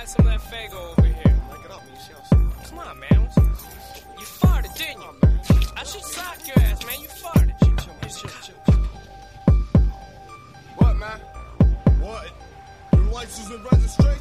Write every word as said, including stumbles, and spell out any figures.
slide some of that Faygo over here. Break it up, man. You see what I'm Come on, man. You farted, didn't you? on, man. I should sock your ass, man. You farted. Chill, chill, man. Chill, chill, chill. What, man? What? Your license and registration?